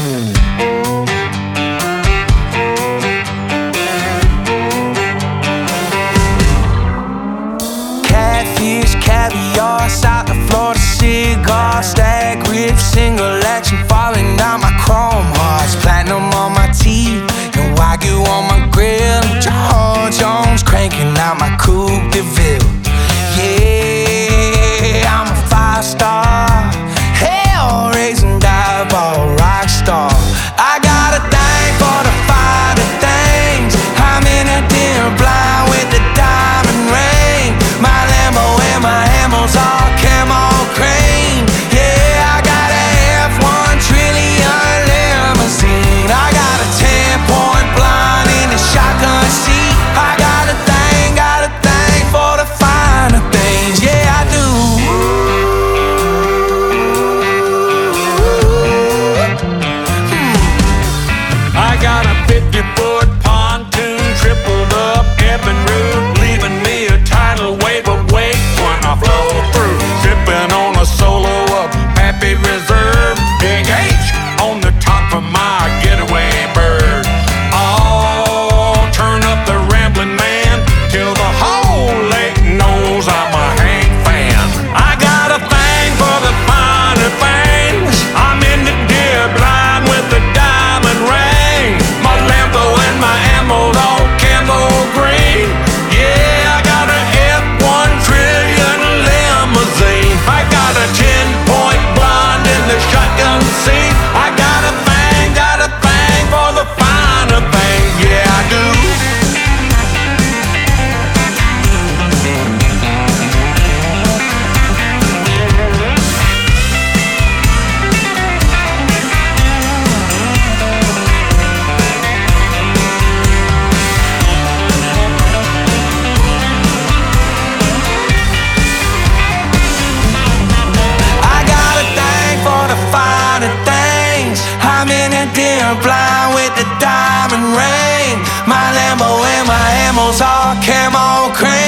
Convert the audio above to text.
Catfish, caviar, South of Florida cigar, stag rib, single action, falling down my chrome hearts, platinum on my teeth, and Wagyu on my grill. George Jones cranking out my Coupe de Ville. Yeah, I'm a 5-star, hell raising dive-ball rock star. I got a thing for the finer things. I'm in a dim blind with the diamond ring. My Lambo and my Hamels all camo cream. Yeah, I got a F1 trillion limousine. I got a 10-point blind in the shotgun seat. I got a thing for the finer things. Yeah, I do. I got a 50-foot pontoon, tripled up Evan Root, leaving me a tidal wave of weight when I flow through. Sipping on a solo of Pappy Reserve, Big H on the top of my getaway bird. Oh, turn up the rambling man till the whole lake knows I'm a Hank fan. I got a thing for the finer things. I'm in the deer blind with the diamond ring. My Lambo and my ammo's all camo green. Yeah, I got a F1 trillion limousine. I got a 10-point blonde in the shotgun seat. I got a thing for the finer things. Yeah, I do. I got a thing for the finer things. I'm in a dim blind with the diamond ring. My Lambo and my Hamels all camo cream.